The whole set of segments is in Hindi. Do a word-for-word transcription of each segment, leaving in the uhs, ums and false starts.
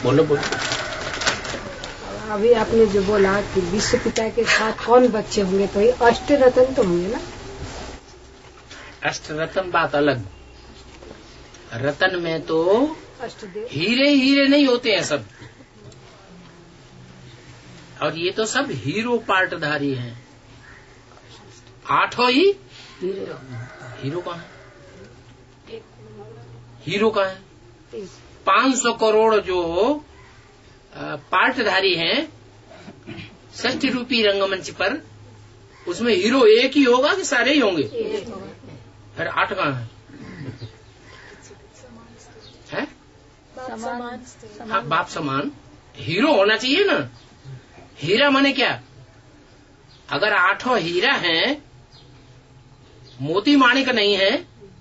बोलो बोलो। अभी आपने जो बोला कि विश्व पिता के साथ कौन बच्चे होंगे, तो ये अष्ट रत्न तो होंगे ना? अष्ट रत्न बात अलग। रत्न में तो अष्टदेव हीरे हीरे नहीं होते हैं सब, और ये तो सब हीरो पार्टधारी हैं। आठों ही हीरो कहाँ है? हीरो कहाँ है? पांच सौ करोड़ जो पार्टधारी हैं षष्ठी रूपी रंगमंच पर, उसमें हीरो एक ही होगा कि सारे ही होंगे? फिर आठ कहाँ है? है? समान। हाँ, बाप समान हीरो होना चाहिए ना। हीरा माने क्या? अगर आठों हीरा हैं, मोती माणिक नहीं है,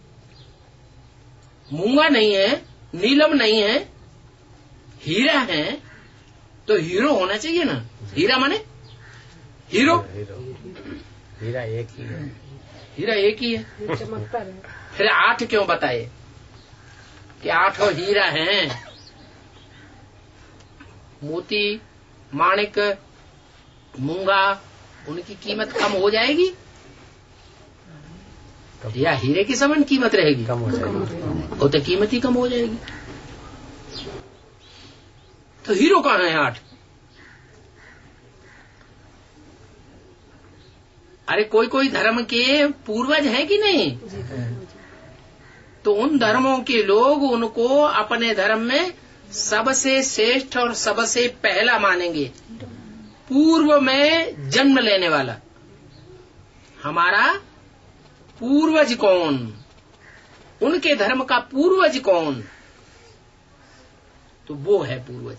मूंगा नहीं है, नीलम नहीं है, हीरा है, तो हीरो होना चाहिए ना। हीरा माने हीरो। हीरा एक ही है। हीरा एक ही है। फिर आठ क्यों बताए कि आठों हीरा हैं? मोती माणिक मूंगा, उनकी कीमत कम हो जाएगी या हीरे की समान कीमत रहेगी? कम हो जाएगी। वो तो कीमत ही कम हो जाएगी। तो हीरो कहाँ है? आठ। अरे कोई कोई धर्म के पूर्वज हैं कि नहीं? तो उन धर्मों के लोग उनको अपने धर्म में सबसे श्रेष्ठ और सबसे पहला मानेंगे। पूर्व में जन्म लेने वाला हमारा पूर्वज कौन? उनके धर्म का पूर्वज कौन? तो वो है पूर्वज।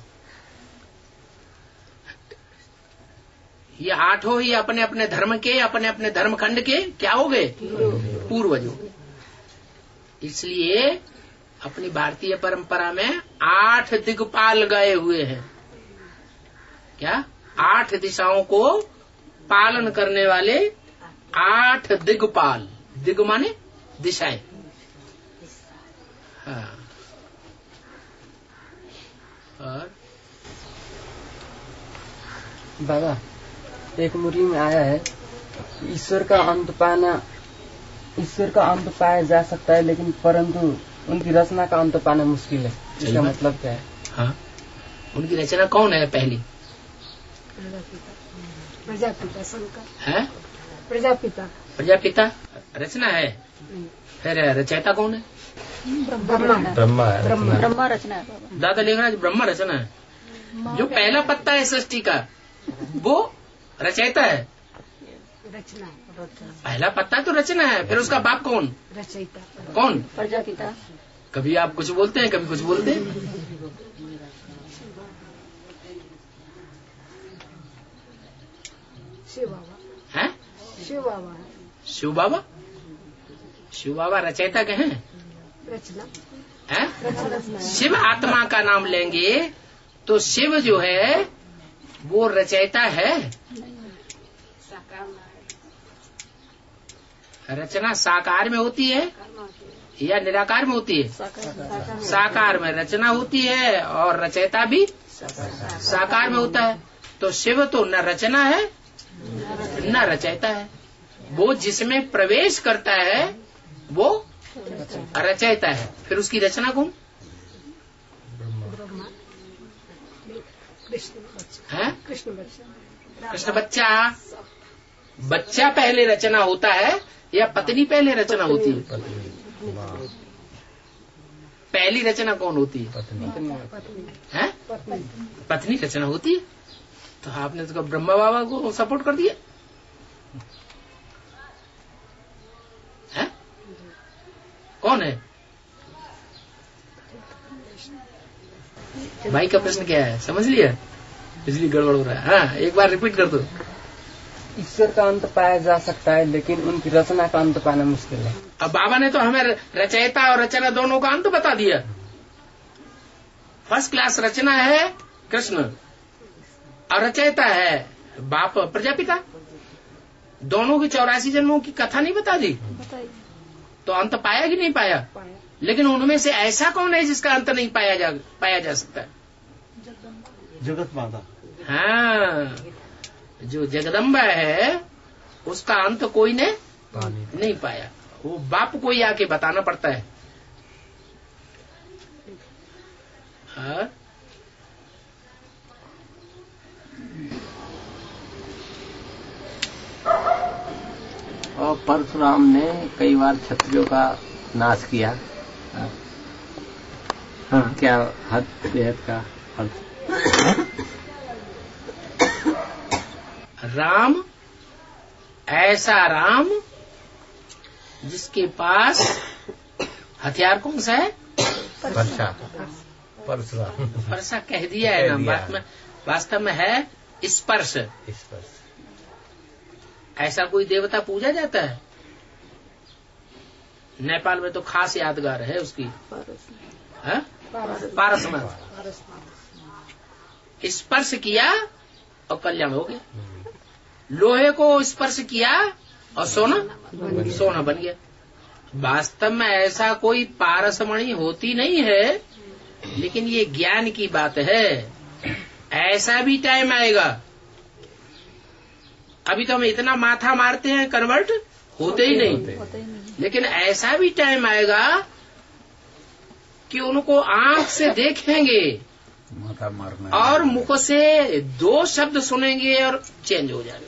ये आठों ही अपने अपने धर्म के, अपने अपने धर्म खंड के क्या हो गए? पूर्वज हो गए। इसलिए अपनी भारतीय परंपरा में आठ दिक्पाल गए हुए हैं। क्या? आठ दिशाओं को पालन करने वाले आठ दिग्पाल। दिग माने दिशाएं। हाँ। और बाबा, एक मुरी में आया है, ईश्वर का अंत पाना, ईश्वर का अंत पाया जा सकता है, लेकिन परंतु उनकी रचना का अंत पाना मुश्किल है। इसका मतलब क्या है? हाँ, उनकी रचना कौन है? पहली प्रजापिता शंकर है। प्रजापिता प्रजापिता रचना है। फिर रचयिता कौन है? ब्रह्मा ब्रह्मा है। ब्रह्मा रचना है। दादा लिख रहा है ब्रह्मा रचना है। जो पहला पत्ता है सृष्टि का वो रचयिता है। रचना पहला पत्ता तो रचना है, फिर उसका बाप कौन? रचयिता कौन? प्रजापिता। कभी आप कुछ बोलते हैं, कभी कुछ बोलते हैं। शिव बाबा हैं? शिव बाबा शिव बाबा। शिव बाबा रचयिता के हैं? रचना है? शिव आत्मा का नाम लेंगे तो शिव जो है वो रचयिता है। रचना साकार में होती है या निराकार में होती है? साकार में रचना होती है और रचयिता भी साकार में होता है। तो शिव तो न रचना है न रचयिता है। वो जिसमें प्रवेश करता है वो रचयिता है। फिर उसकी रचना कौन है? कृष्ण बच्चा। कृष्ण बच्चा। बच्चा पहले रचना होता है या पत्नी पहले रचना होती है? पहली रचना कौन होती है? है? पत्नी रचना होती है। तो आपने तो ब्रह्मा बाबा को सपोर्ट कर दिया है? कौन है? भाई का प्रश्न क्या है समझ लिया? इसलिए गड़बड़ हो रहा है। हाँ, एक बार रिपीट कर दो। ईश्वर का अंत पाया जा सकता है, लेकिन उनकी रचना का अंत पाना मुश्किल है। अब बाबा ने तो हमें रचयिता और रचना दोनों का अंत बता दिया। फर्स्ट क्लास रचना है कृष्ण और रचयिता है बाप प्रजापिता। दोनों की चौरासी जन्मों की कथा नहीं बता दी? तो अंत पाया कि नहीं पाया? लेकिन उनमें से ऐसा कौन है जिसका अंत नहीं पाया जा पाया जा सकता है? जगत माता। हाँ, जो जगदम्बा है उसका अंत कोई ने नहीं पाया, वो बाप को ही आके बताना पड़ता है। हाँ? और परशुराम ने कई बार क्षत्रियों का नाश किया। हाँ, क्या हद बेहद का अर्थ? राम, ऐसा राम जिसके पास हथियार कौन सा है? परशा, परशुराम। परसा कह दिया है ना, बात में वास्तव में है स्पर्श। स्पर्श। ऐसा कोई देवता पूजा जाता है? नेपाल में तो खास यादगार है उसकी, है? पारसनाथ। स्पर्श किया और कल्याण हो गया। लोहे को स्पर्श किया और सोना सोना बन गया। वास्तव में ऐसा कोई पारसमणि होती नहीं है, लेकिन ये ज्ञान की बात है। ऐसा भी टाइम आएगा, अभी तो हम इतना माथा मारते हैं, कन्वर्ट होते ही नहीं, लेकिन ऐसा भी टाइम आएगा कि उनको आंख से देखेंगे माथा मारना और मुख से दो शब्द सुनेंगे और चेंज हो जाएंगे।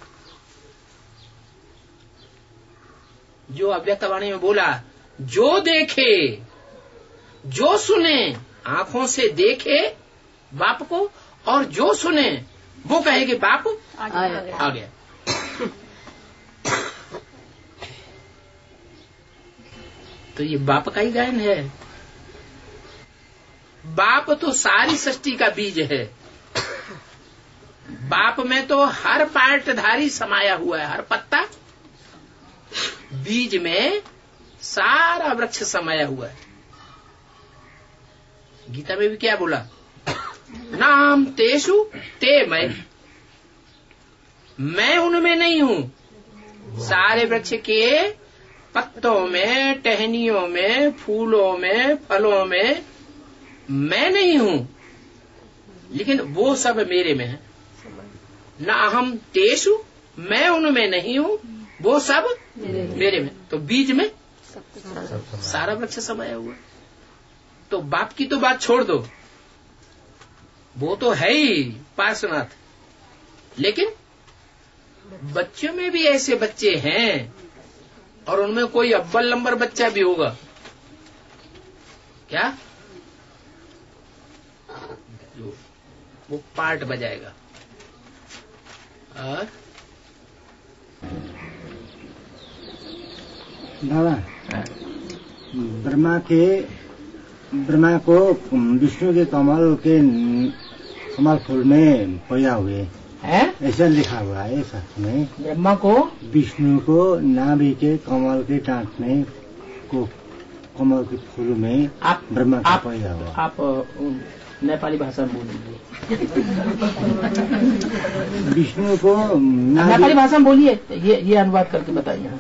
जो अव्यक्तवाणी में बोला, जो देखे जो सुने, आंखों से देखे बाप को और जो सुने वो कहे कि बाप आ गया, आ गया। तो ये बाप का ही गायन है। बाप तो सारी सृष्टि का बीज है। बाप में तो हर पार्टधारी समाया हुआ है, हर पत्ता बीज में सारा वृक्ष समाया हुआ है। गीता में भी क्या बोला? नाम तेषु ते मैं, मैं उनमें नहीं हूं। सारे वृक्ष के पत्तों में, टहनियों में, फूलों में, फलों में मैं नहीं हूं, लेकिन वो सब मेरे में है। न अहम तेषु, मैं उनमें नहीं हूं, वो सब मेरे में। तो बीज में सारा वृक्ष समाया हुआ। तो बाप की तो बात छोड़ दो, वो तो है ही पार्श्वनाथ, लेकिन बच्चों में भी ऐसे बच्चे हैं, और उनमें कोई अव्वल नंबर बच्चा भी होगा। क्या? जो वो पार्ट बजाएगा। और बाबा, ब्रह्मा के ब्रह्मा को विष्णु के कमल के कमल फूल में पैदा हुए है, ऐसा लिखा हुआ है शास्त्र में। ब्रह्मा को विष्णु को नाभि के कमल के टाँट में को कमल के फूल में आप ब्रह्मा का आप, पैदा हुआ। आप नेपाली भाषा में बोल दीजिए। विष्णु को नेपाली भाषा में बोलिए, ये ये अनुवाद करके बताइए।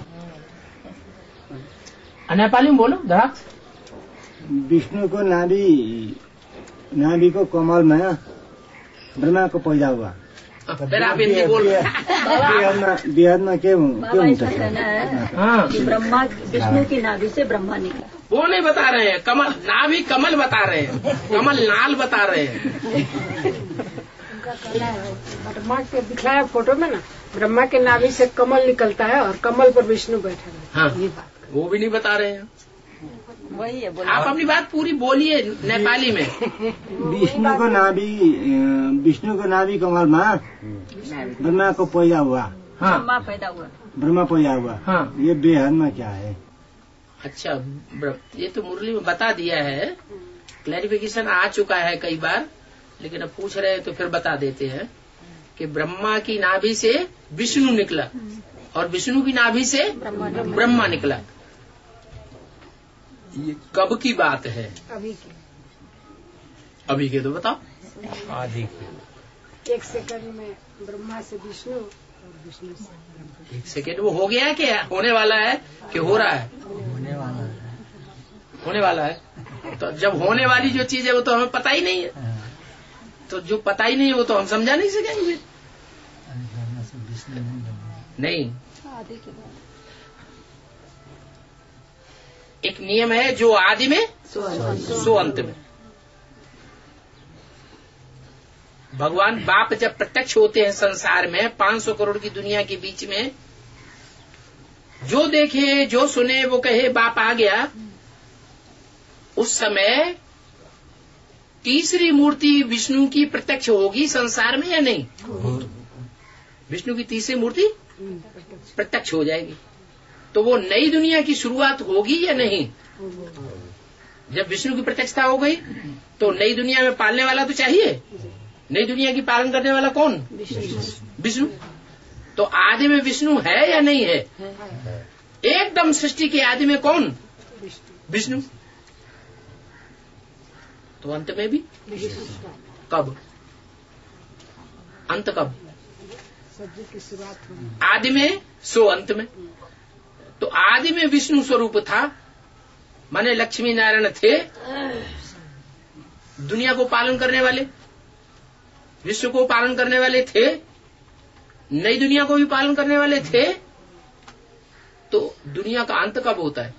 नेपाली में बोलो ग्राहक। विष्णु को नाभि नाभि को कमल में ब्रह्मा को पैदा हुआ। फिर आप हिंदी बोल बिहार में क्यों क्यों हाँ, कि ब्रह्मा विष्णु की नाभि से ब्रह्मा निकला। वो नहीं बता रहे हैं, कमल नाभि कमल बता रहे हैं, कमल नाल बता रहे हैं। ब्रह्मा के दिखलाया फोटो में ना, ब्रह्मा के नाभि से कमल निकलता है और कमल पर विष्णु बैठे हैं। हाँ, ये बात वो भी नहीं बता रहे हैं। वही है, आप अपनी बात पूरी बोलिए नेपाली में। विष्णु को नाभि विष्णु को नाभि कमल में ब्रह्मा को पैदा हुआ। हाँ, ब्रह्मा पैदा हुआ, ब्रह्मा पैदा हुआ। हाँ, ये बेहद में क्या है? अच्छा, ये तो मुरली में बता दिया है, क्लैरिफिकेशन आ चुका है कई बार, लेकिन अब पूछ रहे हैं तो फिर बता देते हैं कि ब्रह्मा की नाभि से विष्णु निकला और विष्णु की नाभि से ब्रह्मा निकला। ये कब की बात है? अभी की, अभी के तो बताओ। आदि की एक सेकंड में ब्रह्मा से विष्णु और विष्णु से एक सेकेंड वो हो गया क्या? होने वाला है कि हो रहा है? होने वाला है। होने वाला है। तो जब होने वाली जो चीज है वो तो हमें पता ही नहीं है। तो जो पता ही नहीं वो तो हम समझा नहीं सकेंगे। नहीं, एक नियम है, जो आदि में सो अंत में। भगवान बाप जब प्रत्यक्ष होते हैं संसार में, पांच सौ करोड़ की दुनिया के बीच में, जो देखे जो सुने वो कहे बाप आ गया। उस समय तीसरी मूर्ति विष्णु की प्रत्यक्ष होगी संसार में या नहीं? विष्णु की तीसरी मूर्ति प्रत्यक्ष हो जाएगी। तो वो नई दुनिया की शुरुआत होगी या नहीं? जब विष्णु की प्रत्यक्षता हो गई तो नई दुनिया में पालने वाला तो चाहिए। नई दुनिया की पालन करने वाला कौन? विष्णु। तो आदि में विष्णु है या नहीं है? एकदम सृष्टि के आदि में कौन? विष्णु। तो अंत में भी कब? अंत कब? आदि में सो अंत में। तो आदि में विष्णु स्वरूप था, माने लक्ष्मी नारायण थे, दुनिया को पालन करने वाले, विश्व को पालन करने वाले थे, नई दुनिया को भी पालन करने वाले थे। तो दुनिया का अंत कब होता है?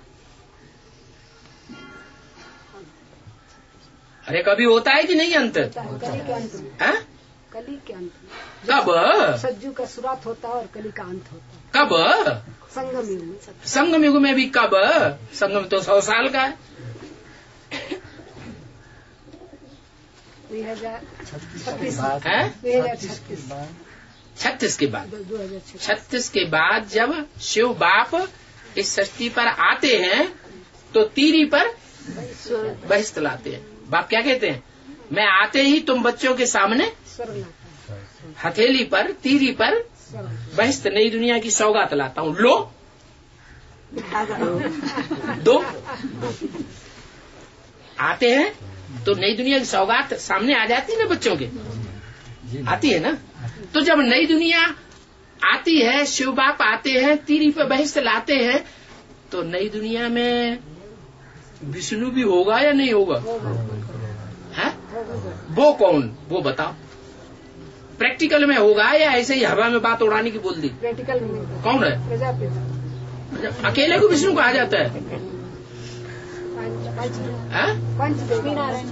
अरे कभी होता है कि नहीं अंत? कली के अंत में। है? कली के अंत में। कब? सज्जू का शुरुआत होता है और कली का अंत होता है। कब? संगम युग में। संगम युग में भी कब? संगम तो सौ साल का है। दो हजार छत्तीस है? दो हजार छत्तीस छत्तीस के बाद, दो हजार छत्तीस छत्तीस के बाद जब शिव बाप इस सृष्टि पर आते हैं तो तीरी पर बहिष्त लाते हैं। बाप क्या कहते हैं? मैं आते ही तुम बच्चों के सामने हथेली पर, तीरी पर बहिष्त नई दुनिया की सौगात लाता हूँ, लो दो। आते हैं तो नई दुनिया की सौगात सामने आ जाती है ना बच्चों के, आती है ना। तो जब नई दुनिया आती है, शिव बाप आते हैं, तीरी पे बहिष्त लाते हैं, तो नई दुनिया में विष्णु भी होगा या नहीं होगा? है? वो कौन? वो बताओ। प्रैक्टिकल में होगा या ऐसे ही हवा में बात उड़ाने की बोल दी? प्रैक्टिकल में कौन है? प्रजापिता। अकेले को विष्णु कहा जाता है? पंचदेवी नारायण।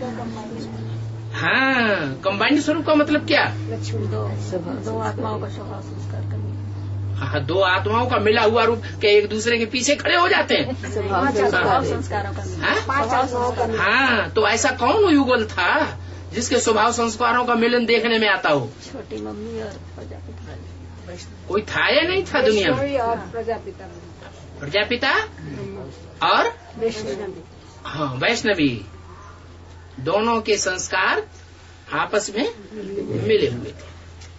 हाँ, कंबाइंड स्वरूप का मतलब क्या? लक्ष्मी। दो दो आत्माओं का स्वभाव संस्कार करना। हाँ, दो आत्माओं का मिला हुआ रूप के एक दूसरे के पीछे खड़े हो जाते हैं। स्वभाव संस्कारों का हाँ? पांच आत्माओं का मिलन। हाँ, तो ऐसा कौन युगल था जिसके स्वभाव संस्कारों का मिलन देखने में आता हो? छोटी मम्मी और प्रजापिता। कोई था या नहीं था दुनिया में? वैष्णवी और प्रजापिता। प्रजापिता और वैष्णवी। हाँ, वैष्णवी, दोनों के संस्कार आपस में मिले हुए थे।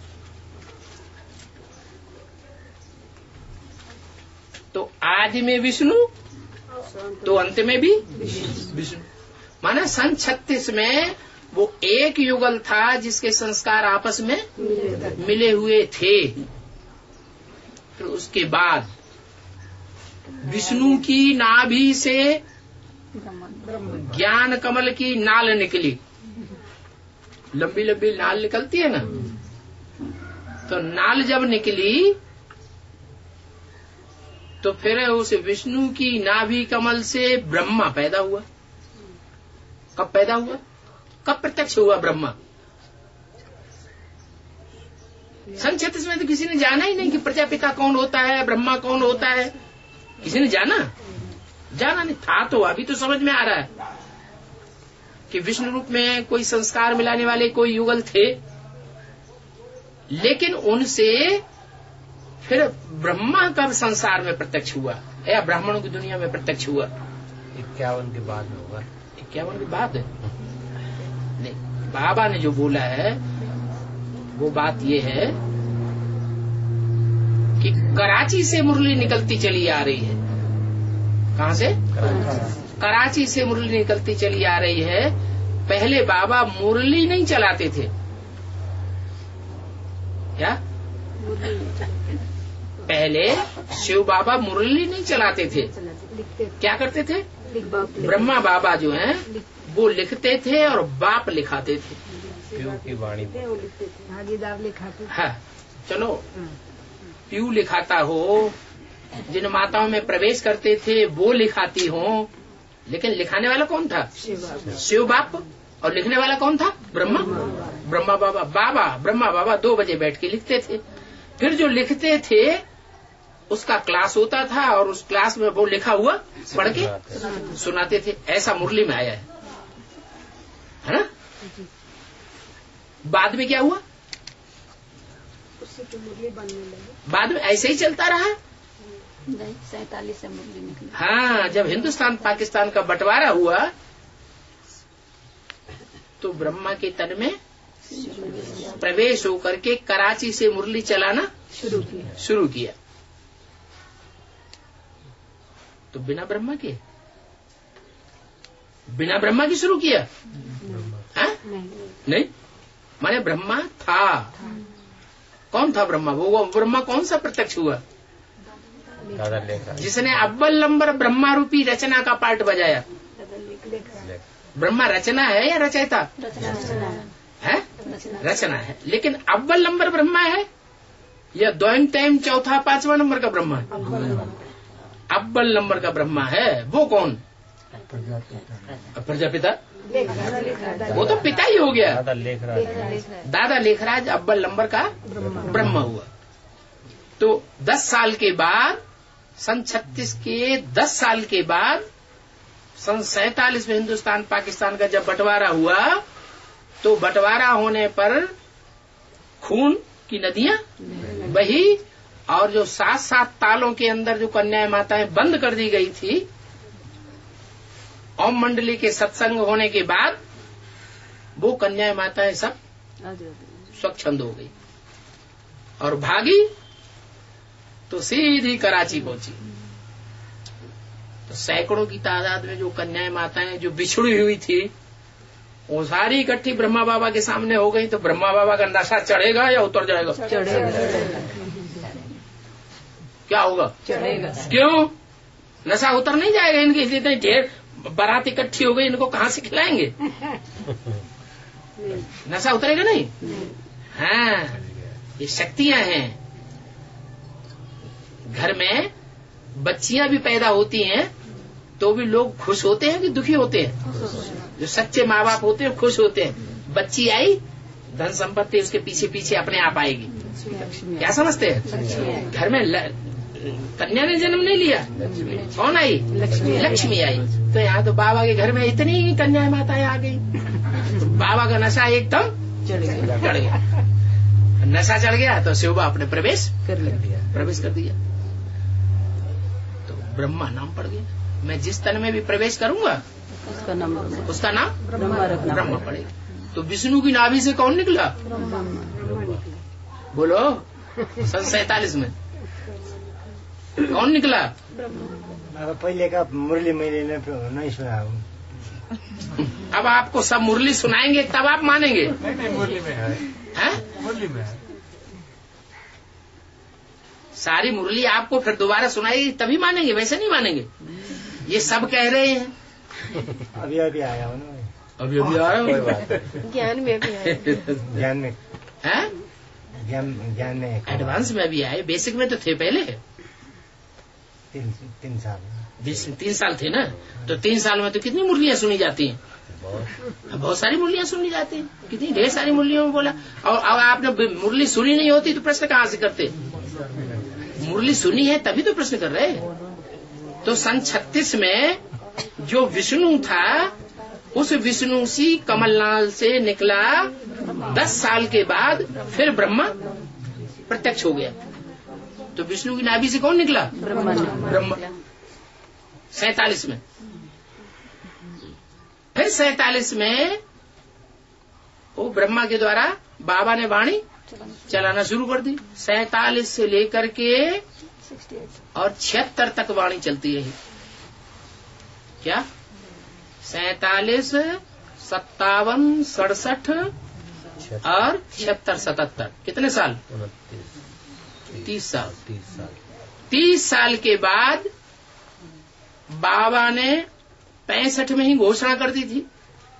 तो आदि में विष्णु, तो अंत में भी विष्णु। माना सन छत्तीस में वो एक युगल था जिसके संस्कार आपस में मिले हुए थे। फिर उसके बाद विष्णु की नाभि से ज्ञान कमल की नाल निकली। लंबी लंबी नाल निकलती है ना, तो नाल जब निकली तो फिर उस विष्णु की नाभि कमल से ब्रह्मा पैदा हुआ। कब पैदा हुआ? कब प्रत्यक्ष हुआ ब्रह्मा? सन छत्तीस में तो किसी ने जाना ही नहीं कि प्रजापिता कौन होता है, ब्रह्मा कौन होता है। किसी ने जाना जाना नहीं था। तो अभी तो समझ में आ रहा है कि विष्णु रूप में कोई संस्कार मिलाने वाले कोई युगल थे, लेकिन उनसे फिर ब्रह्मा कब संसार में प्रत्यक्ष हुआ या ब्राह्मणों की दुनिया में प्रत्यक्ष हुआ? इक्यावन के बाद में होगा। इक्यावन के बाद है? नहीं, बाबा ने जो बोला है वो बात ये है कि कराची से मुरली निकलती चली आ रही है। कहाँ से? कराची से मुरली निकलती चली आ रही है। पहले बाबा मुरली नहीं चलाते थे क्या? पहले शिव बाबा मुरली नहीं चलाते थे। क्या करते थे? ब्रह्मा बाबा जो हैं वो लिखते थे और बाप लिखाते थे। पीयू की वाणी भागीदार लिखाते। हाँ चलो, पीयू लिखाता हो, जिन माताओं में प्रवेश करते थे वो लिखाती हो, लेकिन लिखाने वाला कौन था? शिव बाप। और लिखने वाला कौन था? ब्रह्मा। ब्रह्मा बाबा बाबा ब्रह्मा बाबा दो बजे बैठ के लिखते थे। फिर जो लिखते थे उसका क्लास होता था और उस क्लास में वो लिखा हुआ पढ़ के सुनाते थे। ऐसा मुरली में आया है, है ना? बाद में क्या हुआ? उससे तो मुरली बनने लगी। बाद में ऐसे ही चलता रहा। सैतालीस से मुरली निकली। हाँ, जब हिंदुस्तान पाकिस्तान का बंटवारा हुआ तो ब्रह्मा के तन में प्रवेश होकर के कराची से मुरली चलाना शुरू किया शुरू किया तो बिना ब्रह्मा के बिना ब्रह्मा की शुरू किया? हाँ? नहीं, माने ब्रह्मा था। कौन था ब्रह्मा? वो ब्रह्मा कौन सा प्रत्यक्ष हुआ? जिसने अव्वल नंबर ब्रह्मा रूपी रचना का पार्ट बजाया। ब्रह्मा रचना है या रचयिता? है, रचना है। लेकिन अव्वल नंबर ब्रह्मा है या द्वयम टाइम चौथा पांचवा नंबर का ब्रह्मा है? अव्वल नंबर का ब्रह्मा है। वो कौन? प्रजापिता। वो तो पिता ही हो गया। दादा लेखराज अव्वल नंबर का ब्रह्मा हुआ। तो दस साल के बाद, सन छत्तीस के दस साल के बाद, सन सैतालीस में हिंदुस्तान पाकिस्तान का जब बंटवारा हुआ तो बंटवारा होने पर खून की नदियां बही और जो सात सात तालों के अंदर जो कन्याएं माताएं बंद कर दी गई थी, ओम मंडली के सत्संग होने के बाद वो कन्याएं माताएं सब स्वच्छंद हो गई और भागी तो सीधी कराची पहुंची। तो सैकड़ों की तादाद में जो कन्याएं माताएं जो बिछड़ी हुई थी वो सारी इकट्ठी ब्रह्मा बाबा के सामने हो गई। तो ब्रह्मा बाबा का नशा चढ़ेगा या उतर जाएगा? चढ़ेगा। क्या होगा? चढ़ेगा। क्यों? नशा उतर नहीं जाएगा इनकी, इसलिए इतनी ढेर बारात इकट्ठी हो गई, इनको कहाँ से खिलाएंगे? नशा उतरेगा नहीं। हाँ, ये शक्तियां हैं। घर में बच्चियां भी पैदा होती हैं तो भी लोग खुश होते हैं कि दुखी होते हैं? जो सच्चे माँ बाप होते हैं खुश होते हैं। बच्ची आई, धन संपत्ति उसके पीछे पीछे अपने आप आएगी। क्या समझते हैं? घर में ल... कन्या ने जन्म नहीं लिया, कौन आई? लक्ष्मी। लक्ष्मी आई। तो यहाँ तो बाबा के घर में इतनी कन्या माताएं आ गई, तो बाबा का नशा एकदम चढ़ गया। नशा चढ़ गया तो शिव बाप ने प्रवेश कर लिया प्रवेश कर दिया तो ब्रह्मा नाम पड़ गया। मैं जिस तन में भी प्रवेश करूंगा उसका नाम उसका नाम ब्रह्मा पड़ेगा। तो विष्णु की नाभि से कौन निकला? बोलो, सन सैतालीस में कौन निकला? पहले का मुरली मैंने नहीं सुना। अब आपको सब मुरली सुनाएंगे तब आप मानेंगे। नहीं नहीं, मुरली में है, हैं? मुरली में है। सारी मुरली आपको फिर दोबारा सुनाएगी तभी मानेंगे, वैसे नहीं मानेंगे। ये सब कह रहे हैं। अभी अभी आया हूँ ना, अभी अभी आ रहा हूँ। ज्ञान में भी आए। ज्ञान में हैं? ज्ञान ज्ञान में एडवांस में भी आए, बेसिक में तो थे पहले। तीन तीन साल बीस तीन साल थे ना, तो तीन साल में तो कितनी मुरलियां सुनी जाती हैं? बहुत सारी मुरलियां सुनी जाती हैं, कितनी ढेर सारी मुरलियों में बोला। और अब आपने मुरली सुनी नहीं होती तो प्रश्न कहाँ से करते? मुरली सुनी है तभी तो प्रश्न कर रहे। तो सन छत्तीस में जो विष्णु था उस विष्णु सी कमलनाल से निकला दस साल के बाद फिर ब्रह्मा प्रत्यक्ष हो गया। तो विष्णु की नाभि से कौन निकला? ब्रह्मा। ब्रह्मा सैतालीस में। फिर सैतालीस में वो ब्रह्मा के द्वारा बाबा ने वाणी चलाना शुरू कर दी। सैतालीस से लेकर के और छिहत्तर तक वाणी चलती रही। क्या? सैतालीस, सत्तावन, सड़सठ और छिहत्तर सतहत्तर, कितने साल? तीस साल। तीस साल के बाद बाबा ने पैंसठ में ही घोषणा कर दी थी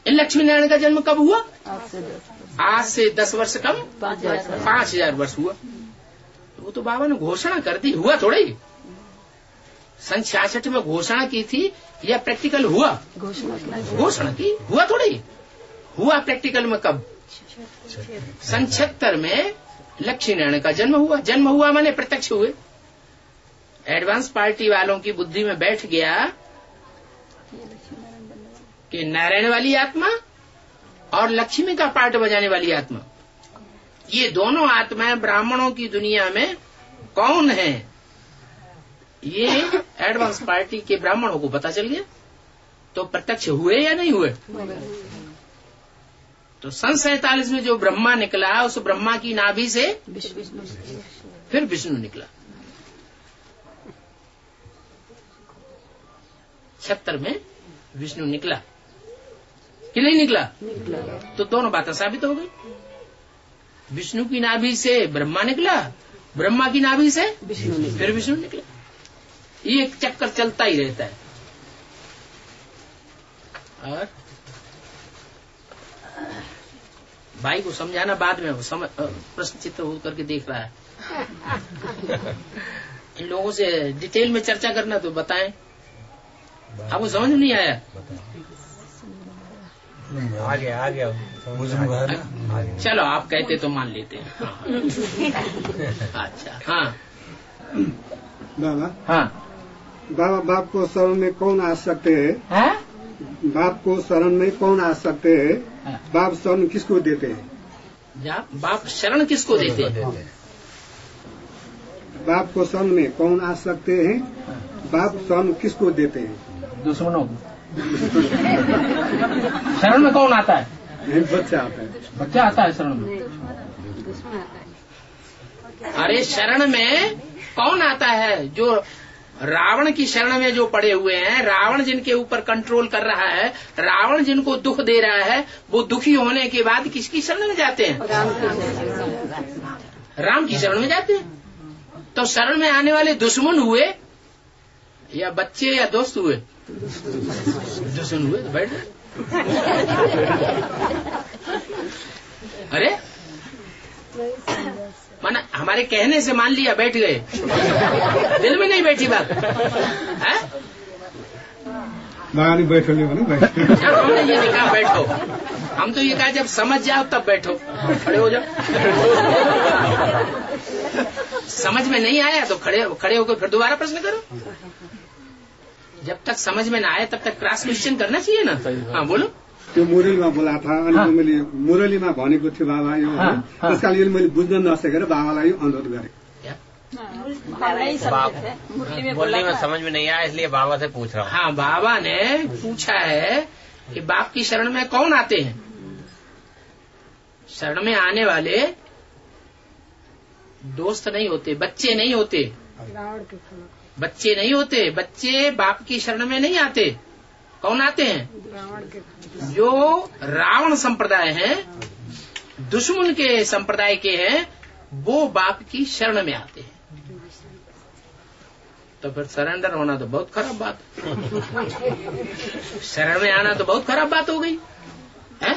इन लक्ष्मी नारायण का जन्म कब हुआ? आज से दस वर्ष कम पांच हजार वर्ष हुआ। वो तो बाबा ने घोषणा कर दी, हुआ थोड़ा ही। सन छियासठ में घोषणा की थी या प्रैक्टिकल हुआ? घोषणा की, हुआ थोड़ा ही। हुआ प्रैक्टिकल में कब? सन छिहत्तर में लक्ष्मी नारायण का जन्म हुआ। जन्म हुआ माने प्रत्यक्ष हुए। एडवांस पार्टी वालों की बुद्धि में बैठ गया कि नारायण वाली आत्मा और लक्ष्मी का पार्ट बजाने वाली आत्मा, ये दोनों आत्माएं ब्राह्मणों की दुनिया में कौन है, ये एडवांस पार्टी के ब्राह्मणों को पता चल गया। तो प्रत्यक्ष हुए या नहीं हुए? तो सन सैतालीस में जो ब्रह्मा निकला, उस ब्रह्मा की नाभि से फिर विष्णु निकला। छिहत्तर में विष्णु निकला कि नहीं निकला? निकला। तो दोनों बातें साबित हो गई। विष्णु की नाभि से ब्रह्मा निकला, ब्रह्मा की नाभि से विष्णु फिर विष्णु निकला। ये एक चक्कर चलता ही रहता है। और भाई को समझाना बाद में, वो समझ प्रश्न चित्त होकर के देख रहा है। इन लोगों से डिटेल में चर्चा करना तो बताएं। आपको समझ में नहीं आया? आ गया आ गया चलो आप कहते तो मान लेते हैं। हाँ। अच्छा हाँ बाबा। हाँ बाबा, बाप को शरण में कौन आ सकते हैं? हाँ? बाप को शरण में कौन आ सकते हैं? हाँ। बाप शरण किसको देते हैं? जा, बाप शरण किसको देते हैं? बाप को शरण में कौन आ सकते हैं? बाप शरण किसको देते हैं? दुश्मनों को। शरण में कौन आता है? बच्चा आता है। बच्चा आता है शरण में। अरे शरण में कौन आता है? जो रावण की शरण में जो पड़े हुए हैं, रावण जिनके ऊपर कंट्रोल कर रहा है, रावण जिनको दुख दे रहा है, वो दुखी होने के बाद किसकी शरण में जाते हैं? राम की शरण में जाते हैं। तो शरण में आने वाले दुश्मन हुए या बच्चे या दोस्त हुए? दुश्मन हुए। तो बैठ अरे माना हमारे कहने से मान लिया बैठ गए, दिल में नहीं बैठी बात है? बैठोगे जब हमने ये नहीं कहा बैठो, हम तो ये कहा जब समझ जाओ तब बैठो, खड़े हो जाओ। समझ में नहीं आया तो खड़े खड़े होकर फिर दोबारा प्रश्न करो। जब तक समझ में ना आए तब तक क्रॉस क्वेश्चन करना चाहिए ना। हाँ बोलो। त्यो मुरलीमा बोला था अनि हाँ। मैले मुरलीमा भनेको थियो बाबा यो, हाँ, हाँ। त्यस कारण मैले बुझ्न नसकेर बाबालाई अनुरोध गरेँ। मुरली में समझ में नहीं आया इसलिए बाबा से पूछ रहा हूँ। हाँ, बाबा ने पूछा है कि बाप की शरण में कौन आते हैं? शरण में आने वाले दोस्त नहीं होते, बच्चे नहीं होते, बच्चे नहीं होते, बच्चे बाप की शरण में नहीं आते। कौन आते हैं? जो रावण संप्रदाय है, दुश्मन के संप्रदाय के हैं, वो बाप की शरण में आते हैं। तो फिर सरेंडर होना तो बहुत खराब बात, शरण में आना तो बहुत खराब बात हो गई है।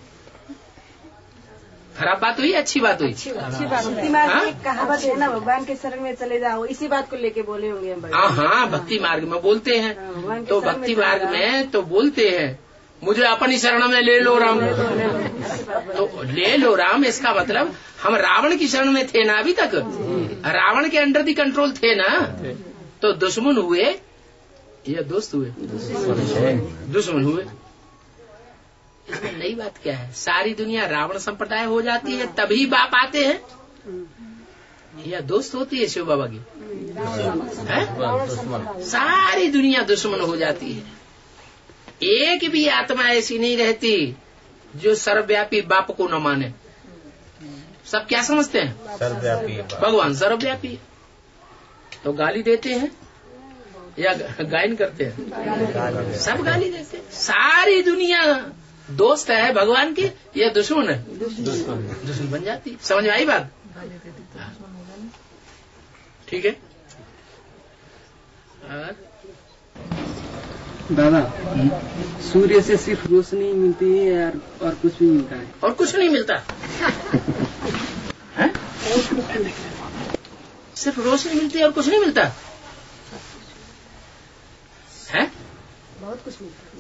खराब बात हुई, अच्छी बात हुई? अच्छी बात। भक्ति मार्ग में कहावत है ना, भगवान के शरण में चले जाओ, इसी बात को लेके बोले होंगे हम। हाँ हाँ, भक्ति मार्ग में बोलते हैं। तो भक्ति मार्ग में तो बोलते हैं मुझे अपनी शरण में ले लो राम। तो ले लो राम, इसका मतलब हम रावण की शरण में थे ना अभी तक, रावण के अंडर दी कंट्रोल थे ना। तो दुश्मन हुए या दोस्त हुए? दुश्मन हुए। इसमें नई बात क्या है? सारी दुनिया रावण संप्रदाय हो जाती है तभी बाप आते हैं, या दोस्त होती है शिव बाबा की? है? सारी दुनिया दुश्मन हो जाती है। एक भी आत्मा ऐसी नहीं रहती जो सर्वव्यापी बाप को न माने। सब क्या समझते हैं? सर्वव्यापी भगवान सर्वव्यापी है। तो गाली देते हैं या गायन करते हैं? सब गाली देते हैं। सारी दुनिया दोस्त है भगवान की या दुश्मन है? दुश्मन बन जाती। समझ में आई बात? ठीक है। और दादा, सूर्य से सिर्फ रोशनी मिलती है यार, और कुछ भी मिलता है? और कुछ नहीं मिलता है? सिर्फ रोशनी मिलती है और कुछ नहीं मिलता है? बहुत कुछ मिलता है।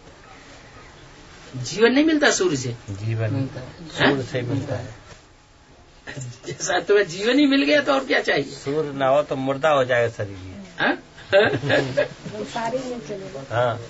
जीवन नहीं मिलता सूर्य से? जीवन सूर्य से मिलता है। जैसा तुम्हें जीवन ही मिल गया तो और क्या चाहिए? सूर्य ना हो तो मुर्दा हो जाएगा शरीर। सारे में चलेगा। हाँ,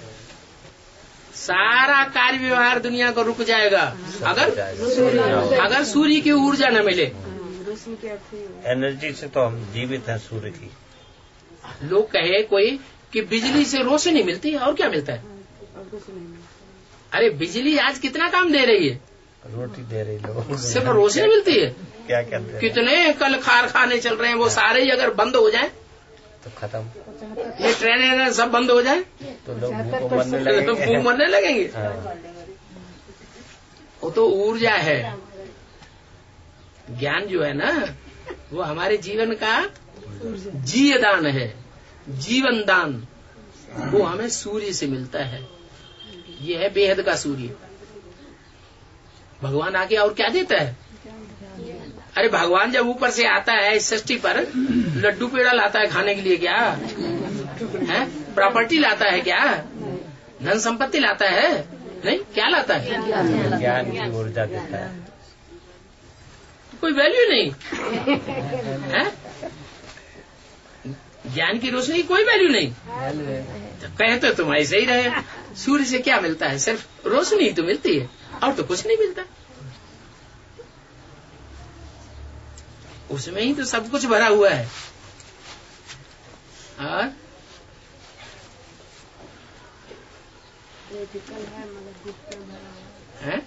सारा कार्य व्यवहार दुनिया को रुक जाएगा अगर अगर सूर्य की ऊर्जा न मिले। एनर्जी से तो हम जीवित हैं सूर्य की। लोग कहे कोई कि बिजली से रोशनी मिलती है, और क्या मिलता है? अरे बिजली आज कितना काम दे रही है? रोटी दे रही लोग, सिर्फ रोशनी मिलती है? क्या करते हैं? कितने कल कारखाने चल रहे हैं, वो सारे ही अगर बंद हो जाए तो खत्म। ये ट्रेनें सब बंद हो जाए तो लोग भूख मरने तो लगेंगे। भूख मरने लगेंगे। हाँ। वो तो ऊर्जा है। ज्ञान जो है ना, वो हमारे जीवन का जीय दान है, जीवन दान। वो हमें सूर्य से मिलता है। ये है बेहद का सूर्य। भगवान आगे और क्या देता है? अरे भगवान जब ऊपर से आता है इस सृष्टि पर, लड्डू पेड़ा लाता है खाने के लिए क्या है? प्रॉपर्टी लाता है क्या? धन संपत्ति लाता है? नहीं, क्या लाता है? ज्ञान की ऊर्जा देता है। कोई वैल्यू नहीं है? ज्ञान की रोशनी की कोई वैल्यू नहीं। कहे तो तुम ऐसे ही रहे। सूर्य से क्या मिलता है? सिर्फ रोशनी तो मिलती है, और तो कुछ नहीं मिलता। उसमें ही तो सब कुछ भरा हुआ है। और है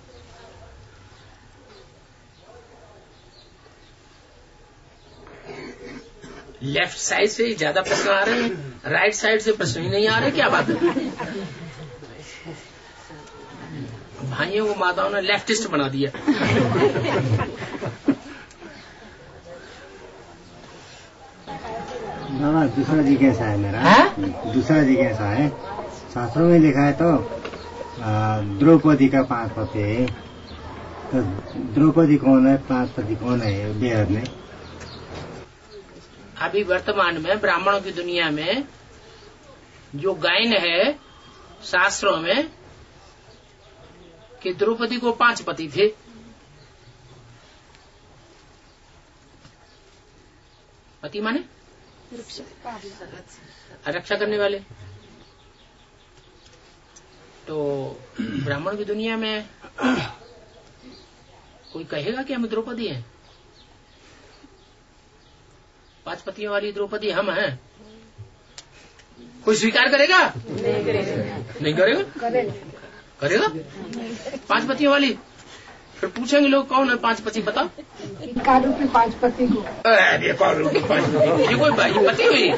लेफ्ट साइड से ज्यादा प्रश्न आ रहे हैं, राइट साइड से प्रश्न ही नहीं आ रहे। क्या बात है? भाइयों को माताओं ने लेफ्टिस्ट बना दिया। बाबा दूसरा जी कैसा है मेरा? है? दूसरा जी कैसा है? शास्त्रों में लिखा है तो द्रौपदी का पांच पति है, तो द्रौपदी कौन है, पांच पति कौन है बेहद में? अभी वर्तमान में ब्राह्मणों की दुनिया में जो गायन है शास्त्रों में कि द्रौपदी को पांच पति थे। पति माने रक्षा करने वाले। तो ब्राह्मण की दुनिया में कोई कहेगा कि हम द्रौपदी हैं? पांच पतियों वाली द्रौपदी हम हैं? कोई स्वीकार करेगा? नहीं करेगा। नहीं करेगा? करेगा? पांच पतियों वाली? फिर पूछेंगे लोग कौन है पांच पति बताओ। कालू की पांच पति को। अरे कालू की पांच पति, ये कोई भाई पति हुई?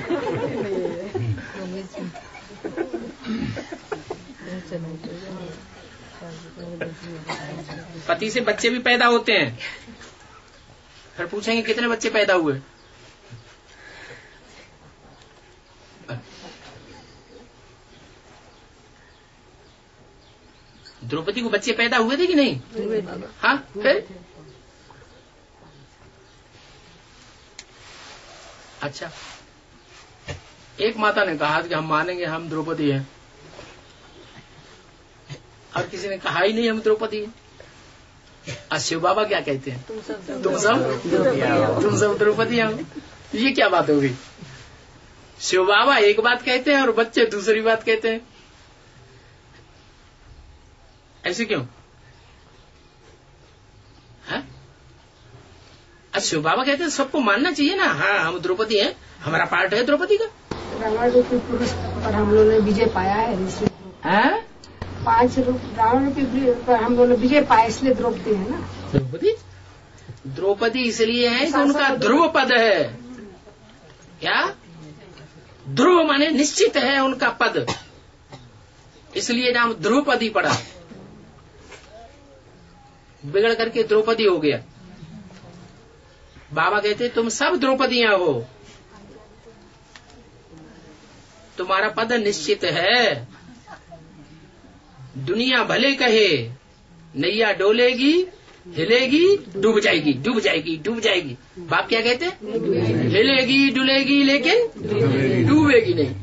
पति से बच्चे भी पैदा होते हैं, फिर पूछेंगे कितने बच्चे पैदा हुए। द्रौपदी को बच्चे पैदा हुए थे कि नहीं? हाँ, फिर अच्छा, एक माता ने कहा कि हम मानेंगे हम द्रौपदी हैं, और किसी ने कहा ही नहीं हम द्रौपदी हैं। और शिव बाबा क्या कहते हैं? तुम सब तुम सब तुम सब द्रौपदी हो। ये क्या बात हो गई? शिव बाबा एक बात कहते हैं और बच्चे दूसरी बात कहते हैं। ऐसे क्यों है? अच्छा, शिव बाबा कहते हैं सबको मानना चाहिए ना। हाँ, हम द्रौपदी हैं, हमारा पार्ट है द्रौपदी का। रावण रूपी पुरुष पर हम लोगों ने विजय पाया है, इसलिए है? पांच रावण रूपी पर हम लोगों ने विजय पाया, इसलिए द्रौपदी है ना। द्रौपदी द्रौपदी इसलिए है कि उनका ध्रुव पद है। क्या? ध्रुव माने निश्चित है उनका पद, इसलिए नाम द्रौपदी पड़ा। बिगड़ करके द्रौपदी हो गया। बाबा कहते तुम सब द्रौपदियां हो। तुम्हारा पद निश्चित है। दुनिया भले कहे नैया डोलेगी, हिलेगी, डूब जाएगी, डूब जाएगी, डूब जाएगी। बाप क्या कहते? हिलेगी डुलेगी लेकिन डूबेगी नहीं।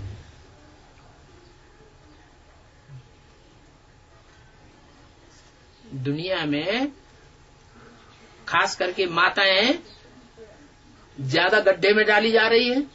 दुनिया में खास करके माताएं ज्यादा गड्ढे में डाली जा रही है,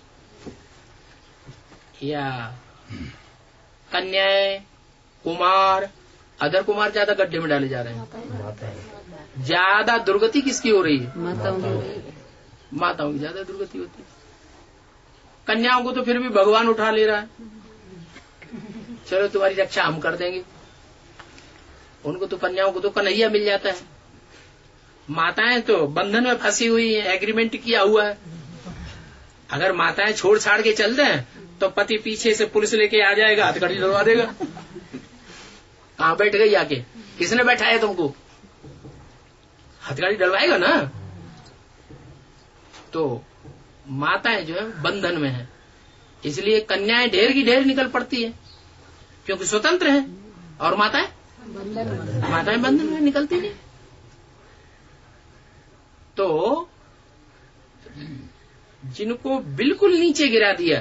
या कन्याएं, कुमार, अदर कुमार ज्यादा गड्ढे में डाले जा रहे हैं। ज्यादा दुर्गति किसकी हो रही है? माताओं की ज्यादा दुर्गति होती है। कन्याओं को तो फिर भी भगवान उठा ले रहा है, चलो तुम्हारी रक्षा हम कर देंगे। उनको तो, कन्याओं को तो कन्हैया मिल जाता है। माताएं तो बंधन में फंसी हुई है, एग्रीमेंट किया हुआ है। अगर माताएं छोड़ छाड़ के चल दें तो पति पीछे से पुलिस लेके आ जाएगा, हथकड़ी डलवा देगा। कहाँ बैठ गई आके? किसने बैठाया तुमको? हथकड़ी डलवाएगा ना। तो माताएं जो है बंधन में है, इसलिए कन्याएं ढेर की ढेर निकल पड़ती है, क्योंकि स्वतंत्र है। और माताएं माताएं बंधन में निकलती नहीं। तो जिनको बिल्कुल नीचे गिरा दिया,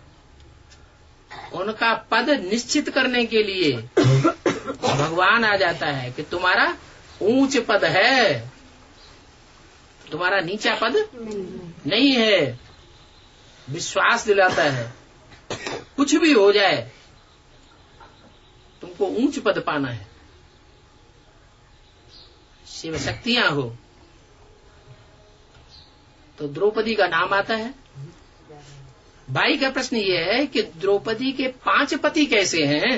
उनका पद निश्चित करने के लिए भगवान आ जाता है कि तुम्हारा ऊंच पद है, तुम्हारा नीचा पद नहीं है। विश्वास दिलाता है कुछ भी हो जाए तुमको ऊंच पद पाना है, शिव शक्तियां हो। तो द्रौपदी का नाम आता है। भाई का प्रश्न ये है कि द्रौपदी के पांच पति कैसे हैं?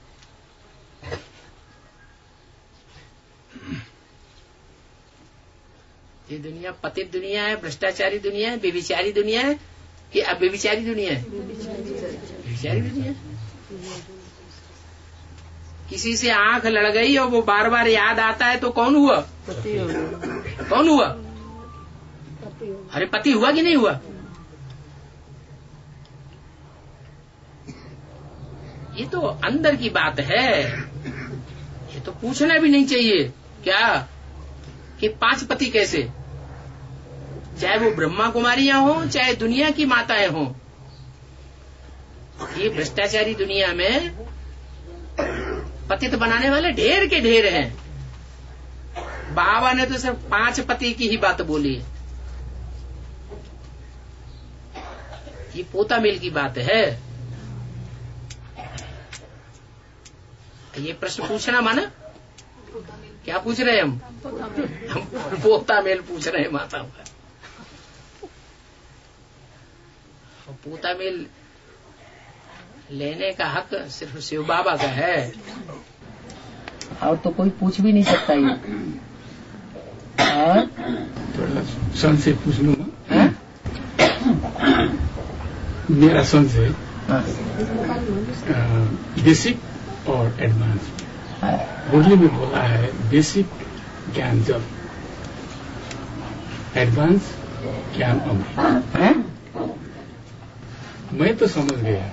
ये दुनिया पतित दुनिया है, भ्रष्टाचारी दुनिया है, व्यभिचारी दुनिया है कि अव्यभिचारी दुनिया है? व्यभिचारी दुनिया है। किसी से आंख लड़ गई और वो बार बार याद आता है तो कौन हुआ? कौन हुआ? अरे पति हुआ कि नहीं हुआ? ये तो अंदर की बात है, ये तो पूछना भी नहीं चाहिए क्या कि पांच पति कैसे, चाहे वो ब्रह्मा कुमारियां हो चाहे दुनिया की माताएं हो। ये भ्रष्टाचारी दुनिया में पतित बनाने वाले ढेर के ढेर हैं। बाबा ने तो सिर्फ पांच पति की ही बात बोली है। ये पोता मेल की बात है। ये प्रश्न पूछना माना क्या पूछ रहे हैं हम? हम पोता मेल पूछ रहे हैं माता का। पोता मेल लेने का हक सिर्फ शिव बाबा का है, और तो कोई पूछ भी नहीं सकता। ये और थोड़ा सन से पूछ लूंगा। मेरा सन से बेसिक और एडवांस मुरली में बोला है बेसिक ज्ञान जब, एडवांस ज्ञान अमृत। मैं तो समझ गया,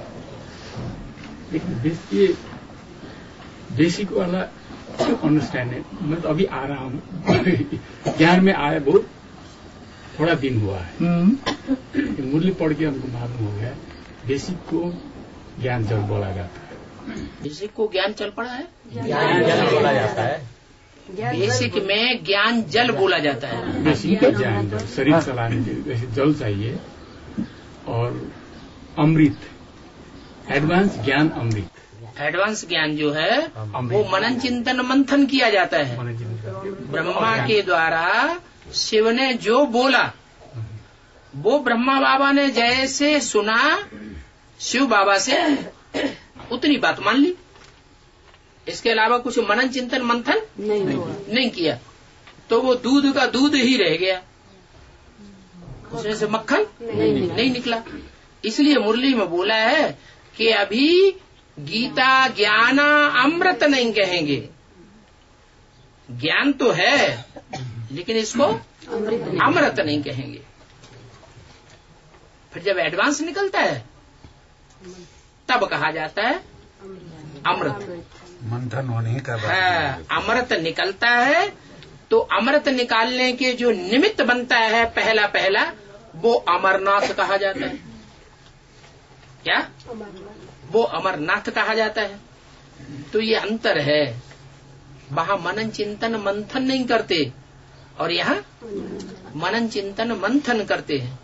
लेकिन ये बेसिक वाला क्यों अंडरस्टैंड है? मैं तो अभी आ रहा हूँ ज्ञान में आया, बहुत थोड़ा दिन हुआ है। मुरली पढ़ के हमको मालूम हो गया बेसिक को ज्ञान जल बोला जाता है। बेसिक को ज्ञान चल पड़ा है, ज्ञान जल बोला जाता है। बेसिक में ज्ञान जल बोला जाता है। बेसिक का ज्ञान जल, शरीर चलाने के जैसे जल चाहिए, और अमृत एडवांस ज्ञान अमृत। एडवांस ज्ञान जो है वो मनन चिंतन मंथन किया जाता है। ब्रह्मा के द्वारा शिव ने जो बोला वो ब्रह्मा बाबा ने जैसे सुना, शिव बाबा से उतनी बात मान ली। इसके अलावा कुछ मनन चिंतन मंथन नहीं, नहीं किया, तो वो दूध का दूध ही रह गया, उसमें से मक्खन नहीं, नहीं निकला। इसलिए मुरली में बोला है कि अभी गीता ज्ञान अमृत नहीं कहेंगे। ज्ञान तो है लेकिन इसको अमृत नहीं कहेंगे। फिर जब एडवांस निकलता है तब कहा जाता है अमृत। मंथन होने का हाँ, अमृत निकलता है तो अमृत निकालने के जो निमित्त बनता है पहला पहला, वो अमरनाथ कहा जाता है। क्या? वो अमरनाथ कहा जाता है। तो ये अंतर है, वहां मनन चिंतन मंथन नहीं करते और यहाँ मनन चिंतन मंथन करते हैं।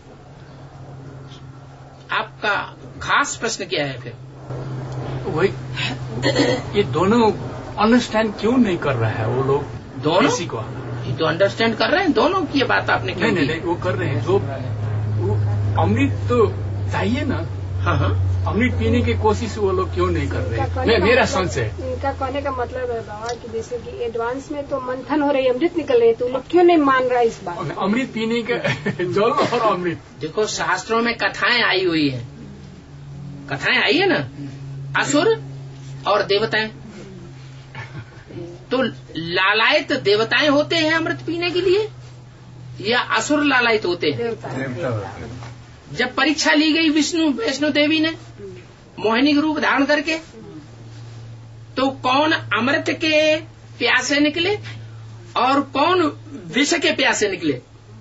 आपका खास प्रश्न क्या है फिर? वही ये दोनों अंडरस्टैंड क्यों नहीं कर रहा है वो लोग? दोनों इसी को ये तो अंडरस्टैंड कर रहे हैं, दोनों की बात आपने क्यों नहीं, नहीं नहीं वो कर रहे हैं। जो अमृत तो चाहिए ना, हाँ हाँ अमृत पीने की कोशिश वो लोग क्यों नहीं कर रहे? मैं मेरा संस है। इनका कहने का मतलब है बाबा कि जैसे कि एडवांस में तो मंथन हो रही है, अमृत निकल रही है, तो लोग क्यों नहीं मान रहा इस बात? अमृत पीने का जल और अमृत। देखो शास्त्रों में कथाएं आई हुई है, कथाएं आई है ना, असुर और देवताएं। तो लालायत देवताएं होते हैं अमृत पीने के लिए या असुर लालायत होते हैं? जब परीक्षा ली गई विष्णु वैष्णो देवी ने मोहिनी रूप धारण करके, तो कौन अमृत के प्यासे निकले और कौन विष के प्यासे निकले?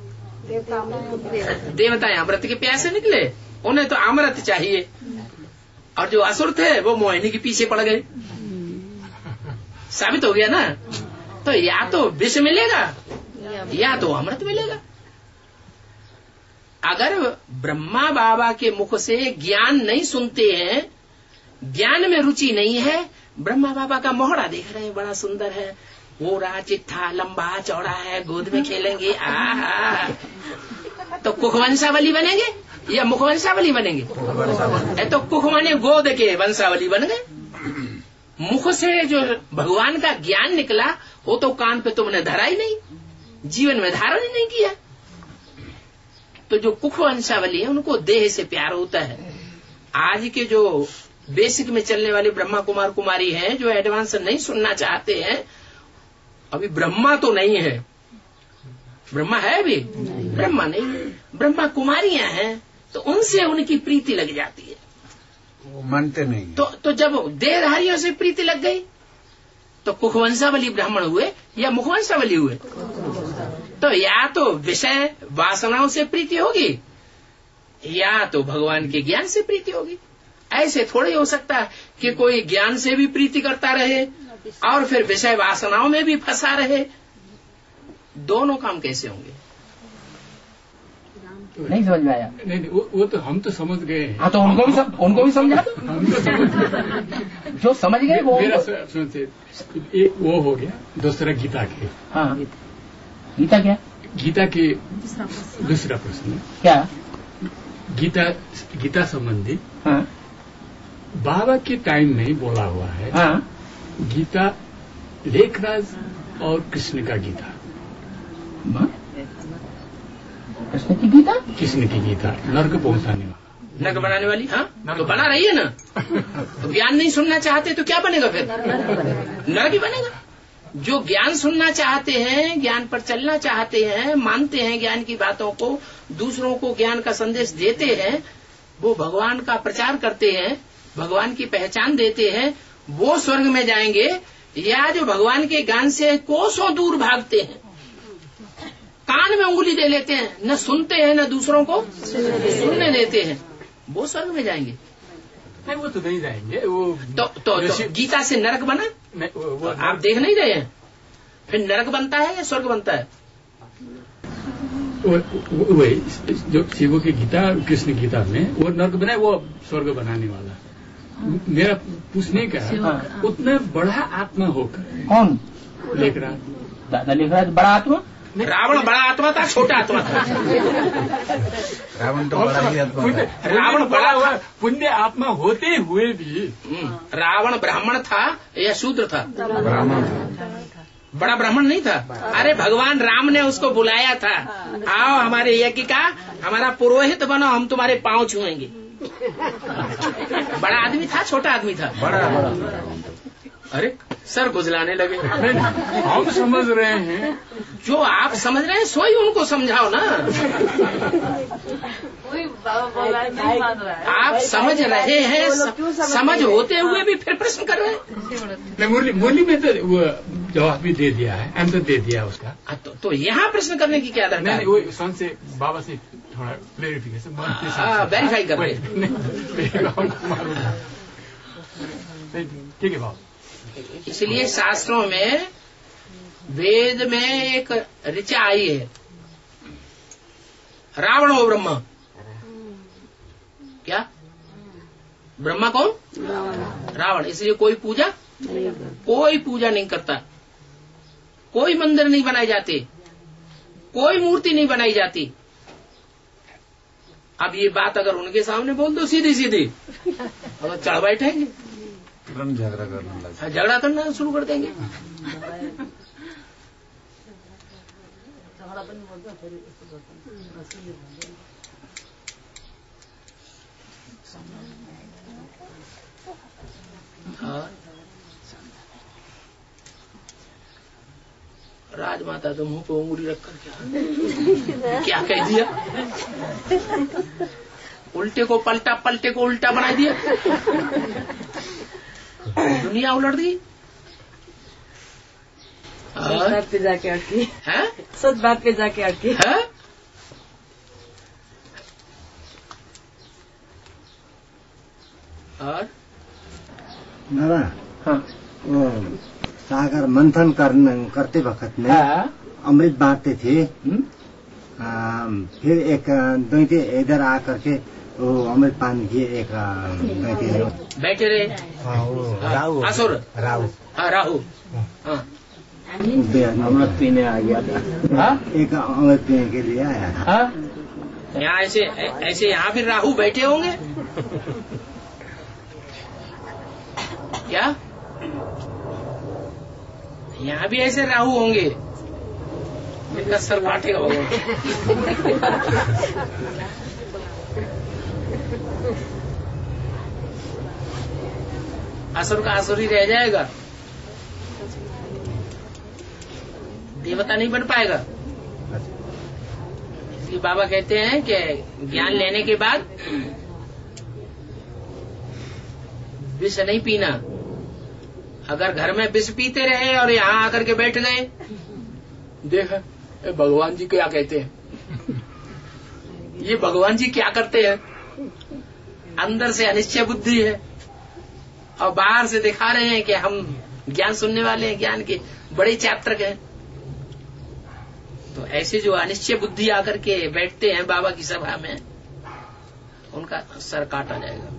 देवताएं अमृत के प्यासे निकले, उन्हें तो अमृत चाहिए, और जो असुर थे वो मोहिनी के पीछे पड़ गए। साबित हो गया ना। तो या तो विष मिलेगा या तो अमृत मिलेगा। अगर ब्रह्मा बाबा के मुख से ज्ञान नहीं सुनते हैं, ज्ञान में रुचि नहीं है, ब्रह्मा बाबा का मोहरा देख रहे हैं बड़ा सुंदर है, वो रहा चिट्ठा लंबा चौड़ा है, गोद में खेलेंगे, आ तो कुखवंशावली बनेंगे या मुखवंशावली बनेंगे? तो कुख माने गोद के वंशावली बन गए। मुख से जो भगवान का ज्ञान निकला वो तो कान पे तुमने धरा ही नहीं, जीवन में धारण ही नहीं किया। तो जो कुख वंशावली है उनको देह से प्यार होता है। आज के जो बेसिक में चलने वाले ब्रह्मा कुमार कुमारी हैं, जो एडवांस नहीं सुनना चाहते हैं, अभी ब्रह्मा तो नहीं है, ब्रह्मा है अभी, ब्रह्मा नहीं है, ब्रह्मा कुमारियां हैं, तो उनसे उनकी प्रीति लग जाती है, वो मानते नहीं। तो तो जब देहधारियों से प्रीति लग गई तो कुखवंशावली ब्राह्मण हुए या मुखवंशावली हुए? तो या तो विषय वासनाओं से प्रीति होगी या तो भगवान के ज्ञान से प्रीति होगी। ऐसे थोड़े हो सकता कि कोई ज्ञान से भी प्रीति करता रहे और फिर विषय वासनाओं में भी फंसा रहे। दोनों काम कैसे होंगे? नहीं समझ में आया। नहीं, नहीं वो, वो तो हम तो समझ गए। हाँ तो उनको भी सम, उनको भी समझा दो। हम तो समझ गए। जो समझ गए वो मेरा सुनते एक वो हो गया, दूसरा गीता के। हाँ गीता क्या? गीता के दूसरा प्रश्न क्या? गीता गीता संबंधी हाँ बाबा के टाइम में बोला हुआ है। हाँ गीता लेखराज और कृष्ण का गीता। कृष्ण की गीता? कृष्ण की गीता नर्क पहुंचाने वाला, नर्क बनाने वाली। हाँ तो बना रही है ना। तो ज्ञान नहीं सुनना चाहते तो क्या बनेगा फिर? नर्क ही बनेगा। जो ज्ञान सुनना चाहते हैं, ज्ञान पर चलना चाहते हैं, मानते हैं ज्ञान की बातों को, दूसरों को ज्ञान का संदेश देते हैं, वो भगवान का प्रचार करते हैं, भगवान की पहचान देते हैं, वो स्वर्ग में जाएंगे। या जो भगवान के ज्ञान से कोसों दूर भागते हैं, कान में उंगली दे लेते हैं, न सुनते हैं न दूसरों को सुनने देते हैं, वो स्वर्ग में जाएंगे। नहीं वो तो नहीं जाएंगे। वो तो, तो, तो गीता से नरक बना? नहीं, वो, वो तो आप देख नहीं रहे हैं। फिर नरक बनता है या स्वर्ग बनता है? वही जो शिव की गीता कृष्ण गीता में वो नरक बनाए, वो स्वर्ग बनाने वाला। मेरा पूछने का उतना बड़ा आत्मा होकर कौन? लेखराज। दादा लेखराज बड़ा आत्मा? रावण बड़ा आत्मा था, छोटा आत्मा था? रावण तो बड़ा ही आत्मा था। रावण बड़ा हुआ पुण्य आत्मा होते हुए भी। रावण ब्राह्मण था या शूद्र था? ब्राह्मण। बड़ा ब्राह्मण नहीं था। अरे भगवान राम ने उसको बुलाया था, आओ हमारे यज्ञ का हमारा पुरोहित बनो, हम तुम्हारे पांव छुएंगे। बड़ा आदमी था छोटा आदमी था? बड़ा। अरे सर खुजलाने लगे। हम समझ रहे हैं, जो आप समझ रहे हैं सो ही उनको समझाओ ना। आप समझ रहे हैं, समझ होते हुए भी फिर प्रश्न कर रहे हैं। मुरली मुरली में तो वो जवाब भी दे दिया है, आंसर दे दिया उसका। आ, तो, तो यहाँ प्रश्न करने की क्या दरकार है? वो सन से बाबा से थोड़ा क्लेरिफिकेशन वेरीफाई कर रहे। ठीक है बाबा। इसलिए शास्त्रों में, वेद में एक ऋचा आई है, रावण हो ब्रह्मा। क्या ब्रह्मा कौन? रावण। इसलिए कोई पूजा कोई पूजा नहीं करता, कोई मंदिर नहीं बनाए जाते, कोई मूर्ति नहीं बनाई जाती। अब ये बात अगर उनके सामने बोल दो सीधी सीधी, अगर चढ़ बैठेंगे, झगड़ा करने लगे, झगड़ा करना शुरू कर देंगे। राजमाता तो मुंह पे उंगली रखकर क्या क्या कह दिया? उल्टे को पलटा, पलटे को उल्टा बना दिया, दुनिया उलट गई। सच बात पे जाके अटकी है, सच बात पे जाके अटकी है। और बाबा, हाँ, वो सागर मंथन करने करते वक्त में अमृत बांटते थे। आ, फिर एक दैत्य इधर आकर के वो अमृत पान किए। एक दैत्य बैठे रहे, राहु, असुर, राहु, हाँ राहु, हाँ, अमृत पीने आ गया था। एक अमृत पीने के लिए आया था। यहाँ ऐसे ऐसे यहाँ भी राहु बैठे होंगे क्या? यहाँ भी ऐसे राहु होंगे, इनका सर काटेगा भगवान। असुर का असुर ही रह जाएगा, देवता नहीं बन पाएगा। इसलिए बाबा कहते हैं कि ज्ञान लेने के बाद विष नहीं पीना। अगर घर में विष पीते रहे और यहाँ आकर के बैठ गए, देख भगवान जी क्या कहते हैं, ये भगवान जी क्या करते हैं। अंदर से अनिश्चय बुद्धि है और बाहर से दिखा रहे हैं कि हम ज्ञान सुनने वाले हैं, ज्ञान के बड़े चात्रक हैं। तो ऐसे जो अनिश्चय बुद्धि आकर के बैठते हैं बाबा की सभा में, उनका सर काटा जाएगा।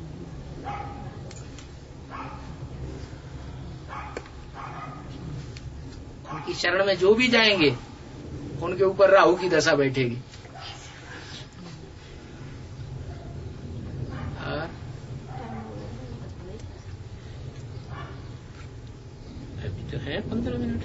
उनकी शरण में जो भी जाएंगे उनके ऊपर राहु की दशा बैठेगी। अभी तो है पंद्रह मिनट।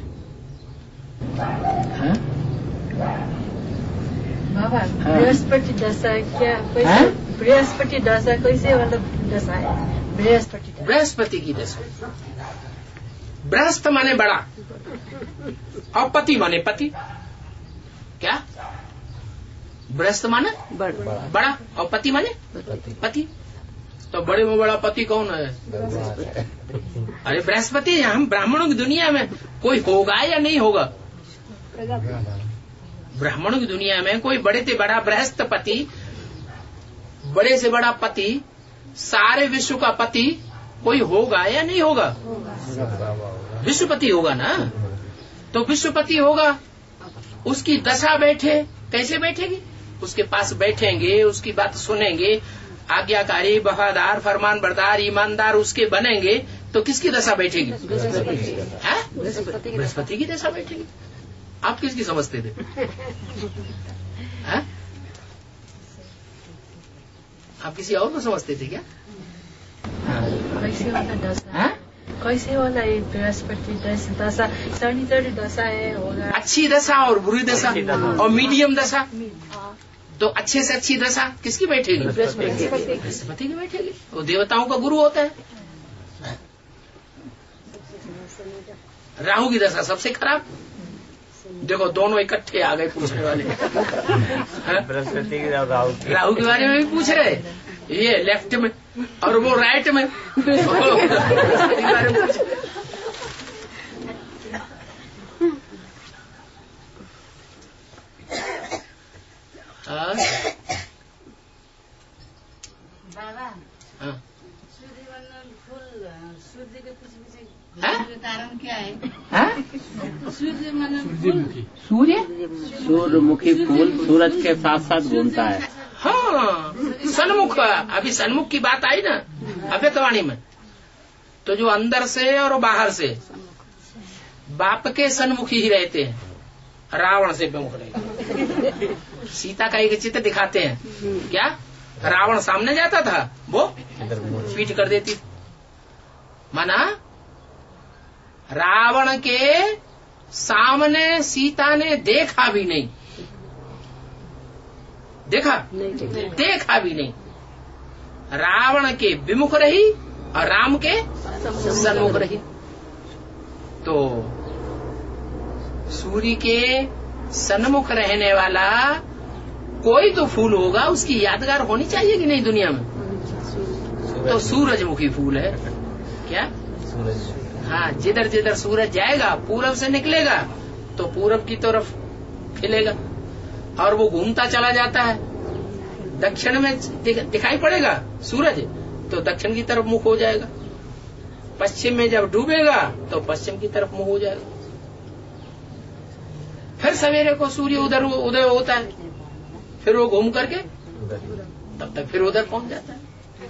बाबा, बृहस्पति दशा क्या कैसे? बृहस्पति दशा कैसे मतलब दशा है? बृहस्पति बृहस्पति की दशा। बृहस्प माने बड़ा और पति माने पति। क्या? बृहस्प माने बड़ा और पति माने पति। तो बड़े में बड़ा पति कौन है? अरे बृहस्पति। हम ब्राह्मणों की दुनिया में कोई होगा या नहीं होगा? ब्राह्मणों की दुनिया में कोई बड़े से बड़ा बृहस्पति, बड़े से बड़ा पति, सारे विश्व का पति कोई होगा या नहीं होगा? विश्वपति होगा ना। तो विश्वपति होगा, उसकी दशा बैठे, कैसे बैठेगी? उसके पास बैठेंगे, उसकी बात सुनेंगे, आज्ञाकारी, वफादार, फरमान बरदार, ईमानदार उसके बनेंगे, तो किसकी दशा बैठेगी? बृहस्पति की दशा बैठेगी। आप किसकी समझते थे? है? आप किसी और को समझते थे क्या? कैसे वाला दशा? कैसे वाला ये बृहस्पति दशा? शनि दशा है होगा। अच्छी दशा और बुरी दशा और मीडियम दशा। तो अच्छे से अच्छी दशा किसकी बैठेगी? बृहस्पति की बैठेगी। वो देवताओं का गुरु होता है। राहु की दशा सबसे खराब। देखो दोनों इकट्ठे आ गए पूछने वाले। बृहस्पति की राहु राहु के बारे में भी पूछ रहे, ये लेफ्ट में और वो राइट में। बाबा हाँ। सूर्य मंडल फूल सूर्य के पीछे पीछे हाँ? कारण क्या है? हाँ? सूर्य मंडल फूल सूर्य सूर्यमुखी फूल सूरज के साथ साथ घूमता है। हाँ, सन्मुख। अभी सन्मुख की बात आई ना अव्यक्तवाणी में, तो जो अंदर से और बाहर से बाप के सन्मुखी ही रहते हैं, रावण से विमुख रहते। सीता का एक चित्र दिखाते हैं, क्या रावण सामने जाता था, वो पीठ कर देती। माना रावण के सामने सीता ने देखा भी नहीं, देखा देखा भी नहीं। रावण के विमुख रही और राम के सन्मुख रही। तो सूर्य के सन्मुख रहने वाला कोई तो फूल होगा, उसकी यादगार होनी चाहिए कि नहीं दुनिया में। तो सूरजमुखी फूल है क्या? हाँ, जिधर जिधर सूरज जाएगा पूरब से निकलेगा तो पूरब की तरफ खिलेगा, और वो घूमता चला जाता है। दक्षिण में दिखाई पड़ेगा सूरज तो दक्षिण की तरफ मुख हो जाएगा, पश्चिम में जब डूबेगा तो पश्चिम की तरफ मुख हो जाएगा। फिर सवेरे को सूर्य उधर उदय होता है, फिर वो घूम करके तब तक फिर उधर पहुंच जाता है।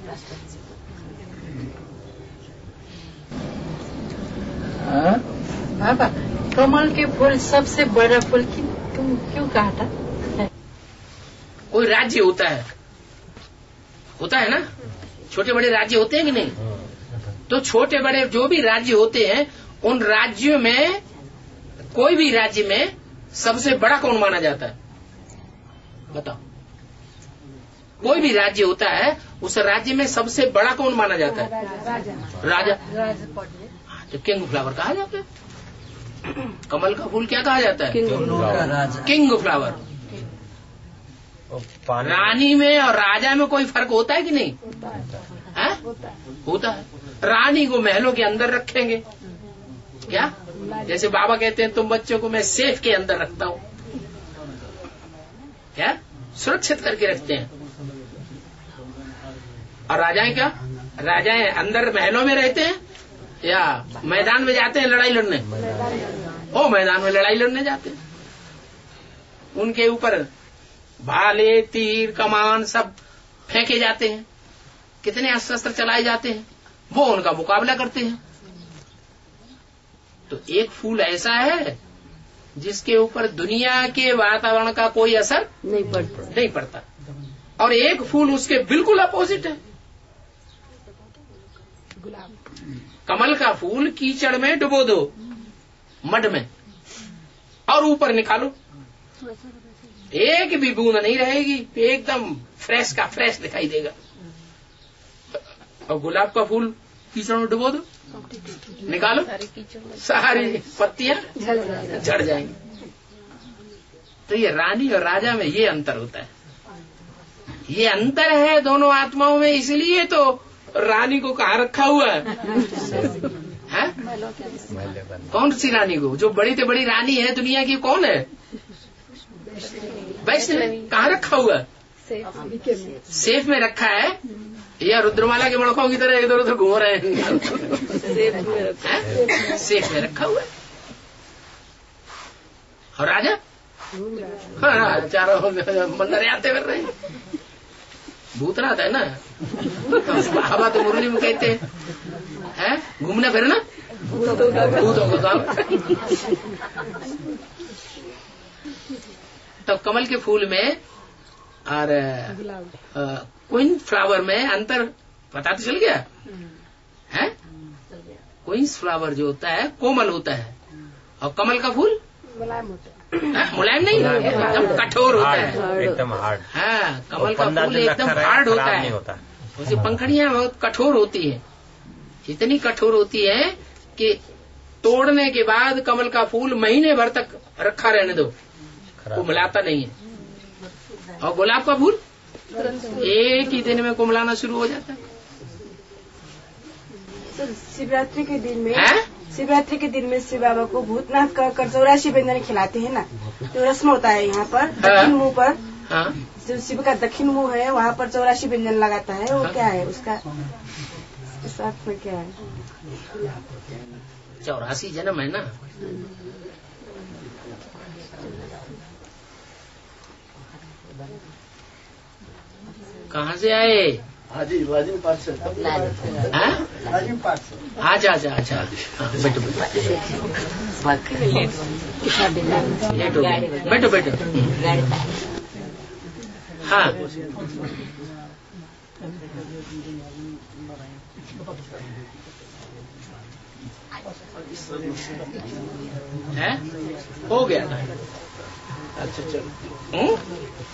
बाबा कमल के फूल सबसे बड़ा फूल क्यों क्यों कहा था? कोई राज्य होता है होता है ना, छोटे बड़े राज्य होते हैं कि नहीं? तो छोटे बड़े जो भी राज्य होते हैं, उन राज्यों में कोई भी राज्य में सबसे बड़ा कौन माना जाता है? बताओ। कोई भी राज्य होता है, उस राज्य में सबसे बड़ा कौन माना जाता है? राजा। तो किंग फ्लावर कहा जाता है। कमल का फूल क्या कहा जाता है? King flower. रानी में और राजा में कोई फर्क होता है कि नहीं? है? होता है। रानी को महलों के अंदर रखेंगे, क्या? जैसे बाबा कहते हैं तुम बच्चों को मैं सेफ के अंदर रखता हूँ, क्या? सुरक्षित करके रखते हैं। और राजाएं क्या? राजाएं अंदर महलों में रहते हैं या मैदान में जाते हैं लड़ाई लड़ने? ओ, मैदान में लड़ाई लड़ने जाते हैं। उनके ऊपर भाले, तीर, कमान सब फेंके जाते हैं, कितने अस्त्र शस्त्र चलाए जाते हैं, वो उनका मुकाबला करते हैं। तो एक फूल ऐसा है जिसके ऊपर दुनिया के वातावरण का कोई असर नहीं पड़ता नहीं पड़ता और एक फूल उसके बिल्कुल अपोजिट है। कमल का फूल कीचड़ में डुबो दो, मड में, और ऊपर निकालो, एक भी बूंद नहीं रहेगी, एकदम फ्रेश का फ्रेश दिखाई देगा। और गुलाब का फूल कीचड़ में डुबो दो, निकालो, सारी पत्तियां झड़ जाएंगी। तो ये रानी और राजा में ये अंतर होता है, ये अंतर है दोनों आत्माओं में। इसलिए तो रानी को कहाँ रखा हुआ है, है? कौन सी रानी को? जो बड़ी से बड़ी रानी है दुनिया की, कौन है? वैष्णवी। कहाँ रखा हुआ है? सेफ में रखा है, या रुद्रमाला के मणकों की तरह इधर उधर घूम रहे हैं? सेफ में रखा हुआ है। और राजा हाँ, चारों मंदिर आते कर रहे हैं। भूतनाथ है ना, बाबा तो मुरली में कहते हैं, घूमना फिरना भूतों को काम। तो कमल के फूल में और क्वीन फ्लावर में अंतर पता तो चल गया है? क्वीन फ्लावर जो होता है कोमल होता है, और कमल का फूल मुलायम होता है। मुलायम नहीं, एकदम कठोर होता है, एकदम हार्ड। हाँ, कमल का फूल एकदम हार्ड होता है, उसकी पंखड़ियां बहुत कठोर होती है, इतनी कठोर होती है कि तोड़ने के बाद कमल का फूल महीने भर तक रखा रहने दो, कुमलाता नहीं है। और गुलाब का फूल एक ही दिन में कुमलाना शुरू हो जाता है। शिवरात्रि के दिन में है? शिवरात्रि के दिन में शिव बाबा को भूतनाथ का कर चौरासी व्यंजन खिलाते हैं ना, जो रस्म होता है यहाँ पर दक्षिण मुंह पर। हाँ? जो शिव का दक्षिण मुंह है वहाँ पर चौरासी व्यंजन लगाता है, वो क्या है उसका इस अर्थ में क्या है? चौरासी जन्म है ना। कहाँ से आए? हाजी वाजिम पाठ से। वाजिम पाठ से। आजा आजा अच्छा बैठो बैठो बैठो बैठो। हाँ है हो गया था। अच्छा चलो।